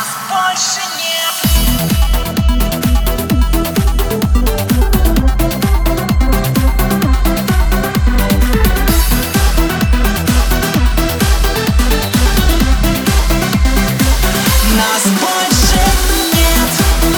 Нас больше нет. Нас больше нет.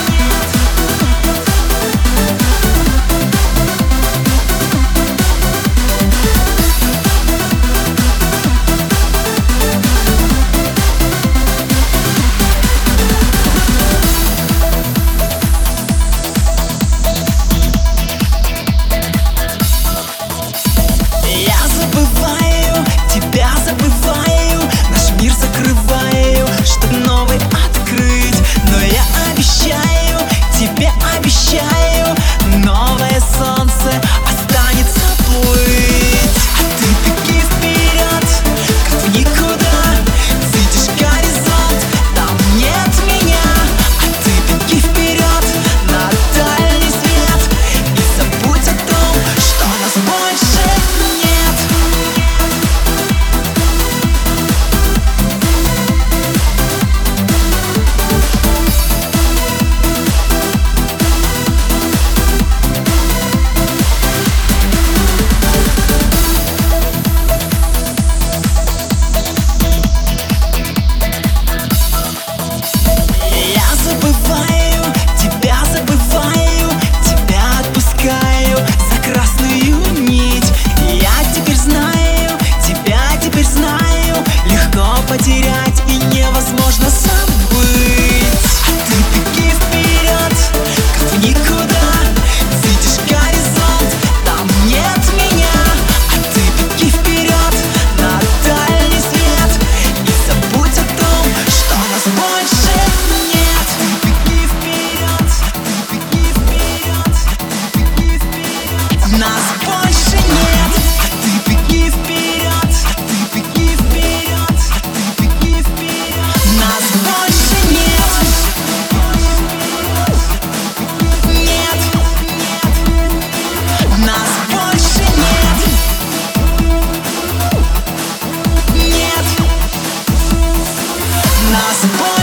Я забываю, тебя забываю, наш мир закрываю, чтоб новый открыть. Но я обещаю, тебе обещаю, новое солнце останется плыть. А ты беги вперед, как в никуда. Видишь горизонт, там нет меня. А ты беги вперед на дальний свет и забудь о том, что нас больше нет. Я забываю, тебя забываю, тебя отпускаю за красную нить. Я теперь знаю, тебя теперь знаю, легко потерять и невозможно забыть. А ты беги вперед, как в никуда. Видишь горизонт, там нет меня. А ты беги вперед на дальний свет и забудь о том, что нас больше нет. Ты беги вперед, ты беги вперед, ты беги вперед. Нас больше нет. А ты беги вперед, ты беги вперед, ты беги вперед. Нас больше нет. Нет, нас больше нет. Нет, нас больше.